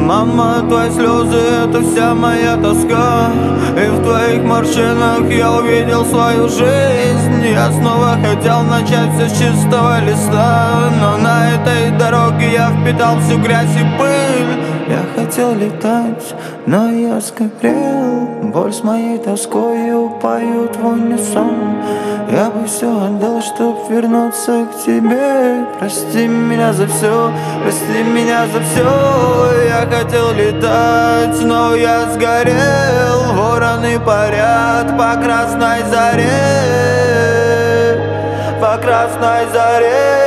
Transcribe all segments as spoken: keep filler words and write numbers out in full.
Мама, твои слезы — это вся моя тоска, и в твоих морщинах я увидел свою жизнь. Я снова хотел начать все с чистого листа, но на этой дороге я впитал всю грязь и пыль. Я хотел летать, но я сгорел. Боль с моей тоскою поют в унисон. Я бы все отдал, чтоб вернуться к тебе. Прости меня за все, прости меня за все. Я хотел летать, но я сгорел. Вороны парят по красной заре, по красной заре.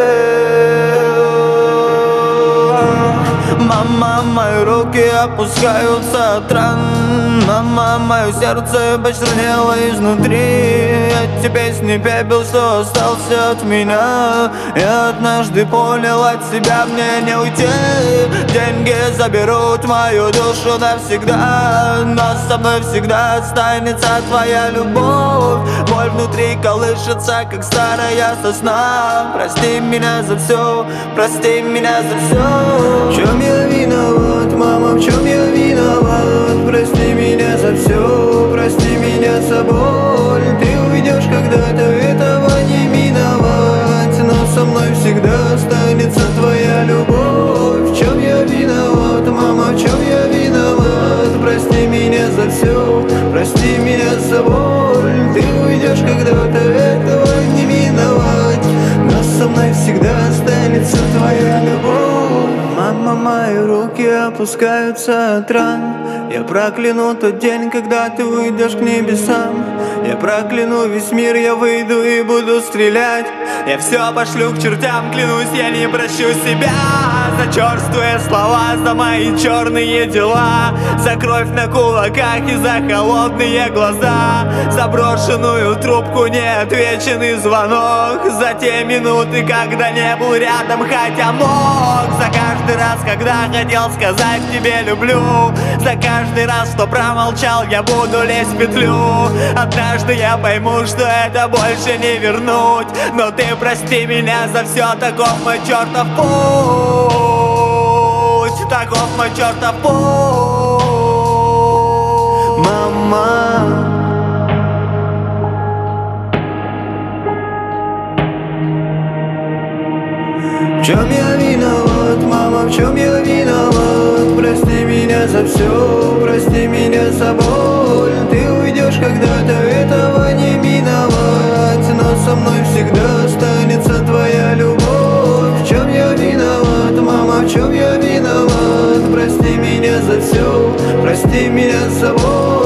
Мама, мои руки опускаются от ран. Мама, мое сердце почернело изнутри. Эти песни пепел, что остался от меня. Я однажды понял, от себя мне не уйти. Деньги заберут мою душу навсегда, но со мной всегда останется твоя любовь. Боль внутри колышется, как старая сосна. Прости меня за все, прости меня за все. В чем я виноват, мама, в чем я виноват? Прости меня за все, прости меня за боль. Ты уйдешь когда-то, этого не миновать, но со мной всегда останется твоя любовь. В чем я виноват, мама, в чем я виноват? Прости меня за все, прости меня за боль. Ты уйдешь когда-то, этого не миновать, но со мной всегда останется твоя любовь. Мама, мои руки опускаются от ран. Я прокляну тот день, когда ты выйдешь к небесам. Я прокляну весь мир, я выйду и буду стрелять. Я все пошлю к чертям, клянусь, я не прощу себя за черствые слова, за мои черные дела, за кровь на кулаках и за холодные глаза, за брошенную трубку, неотвеченный звонок, за те минуты, когда не был рядом, хотя мог, за каждый раз, когда хотел сказать тебе люблю, за каждый раз, что промолчал, я буду лезть в петлю. Однажды я пойму, что это больше не вернуть, но ты прости меня за все, таков мой чертов путь, таков мой чертов путь. Мама, в чем я виноват, мама, в чем я виноват? Прости меня за все, прости меня за боль. Ты уйдешь когда-то, этого не миновать, но со мной всегда останется твоя любовь. В чем я виноват, мама, в чем я виноват? Прости меня за все, прости меня за боль.